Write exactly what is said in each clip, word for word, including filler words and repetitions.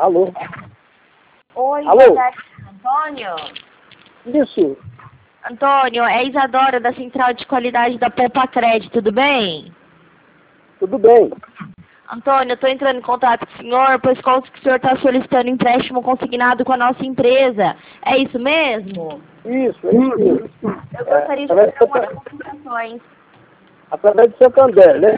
Alô? Oi, Alô? boa tarde, Antônio. Isso. Antônio, é Isadora da Central de Qualidade da Poupa Crédito, tudo bem? Tudo bem. Antônio, eu estou entrando em contato com o senhor, pois consta que o senhor está solicitando empréstimo consignado com a nossa empresa. É isso mesmo? Isso, é isso mesmo. Eu gostaria de através fazer do algumas consultações. Através do Santander, né?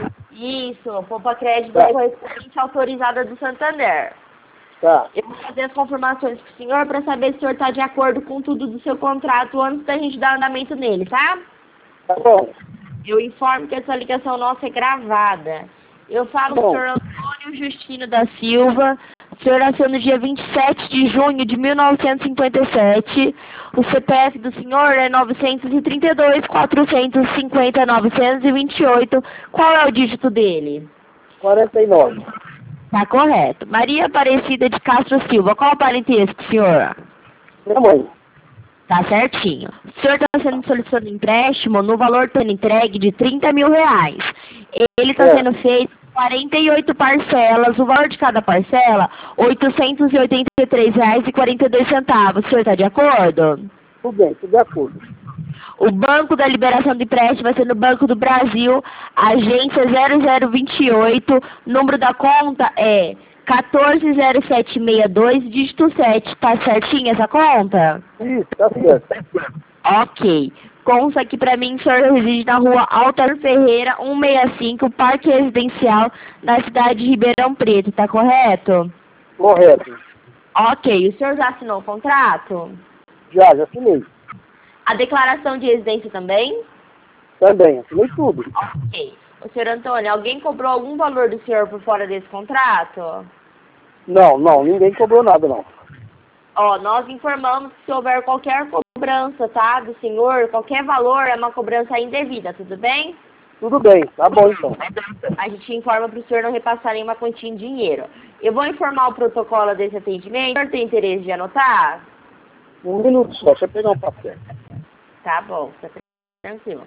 Isso, Poupa Crédito Tá. é correspondente autorizada do Santander. Tá. Eu vou fazer as confirmações com o senhor para saber se o senhor está de acordo com tudo do seu contrato antes da gente dar andamento nele, tá? Tá bom. Eu informo que essa ligação nossa é gravada. Eu falo Tá com o bom. senhor Antônio Justino da Silva. O senhor nasceu no dia vinte e sete de junho de mil novecentos e cinquenta e sete. O C P F do senhor é novecentos e trinta e dois, quatrocentos e cinquenta, novecentos e vinte e oito. Qual é o dígito dele? quarenta e nove. Tá correto. Maria Aparecida de Castro Silva. Qual o parentesco, senhor? Minha mãe. Tá certinho. O senhor está sendo solicitando empréstimo no valor sendo entregue de trinta mil reais. Ele está É. sendo feito em quarenta e oito parcelas. O valor de cada parcela, oitocentos e oitenta e três reais e quarenta e dois centavos. O senhor está de acordo? Tudo bem, tudo de acordo. O banco da liberação de empréstimo vai ser no Banco do Brasil, agência zero zero vinte e oito, número da conta é quatorze zero sete seis dois, dígito sete. Tá certinho essa conta? Isso, tá certo. Ok. Consta aqui pra mim, o senhor reside na rua Altar Ferreira, cento e sessenta e cinco, Parque Residencial, na cidade de Ribeirão Preto, tá correto? Correto. Ok. O senhor já assinou o contrato? Já, já assinei. A declaração de residência também? Também, assinei tudo. Ok. O senhor Antônio, alguém cobrou algum valor do senhor por fora desse contrato? Não, não, ninguém cobrou nada, não. Ó, nós informamos que se houver qualquer cobrança, tá, do senhor, qualquer valor é uma cobrança indevida, tudo bem? Tudo bem, tá bom então. A gente informa para o senhor não repassar nenhuma quantia em dinheiro. Eu vou informar o protocolo desse atendimento. O senhor tem interesse de anotar? Um minuto só, deixa eu pegar um papel. Tá bom, tá tranquilo.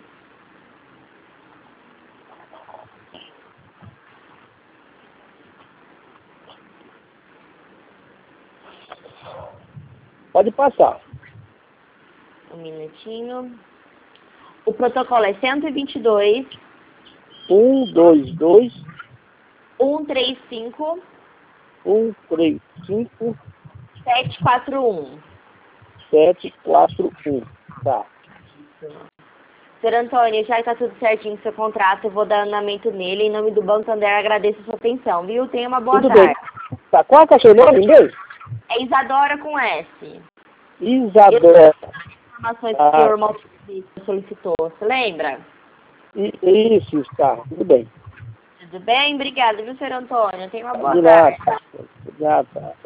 Pode passar. Um minutinho. O protocolo é cento e vinte e dois, Um, dois, dois, cento e trinta e cinco, um, três, cinco, setecentos e quarenta e um. sete, quatro, um. Tá. Senhor Antônio, já está tudo certinho com seu contrato, eu vou dar andamento nele. Em nome do Banco Santander, agradeço a sua atenção, viu? Tenha uma boa Tudo tarde. bem. Tá, qual que é o seu nome, inglês? É Isadora com S. Isadora. Informações Ah. que o senhor Malfito solicitou, você lembra? I- Isso, tá, tudo bem. Tudo bem? Obrigada, viu, senhor Antônio? Tenha uma boa De tarde. nada. De nada.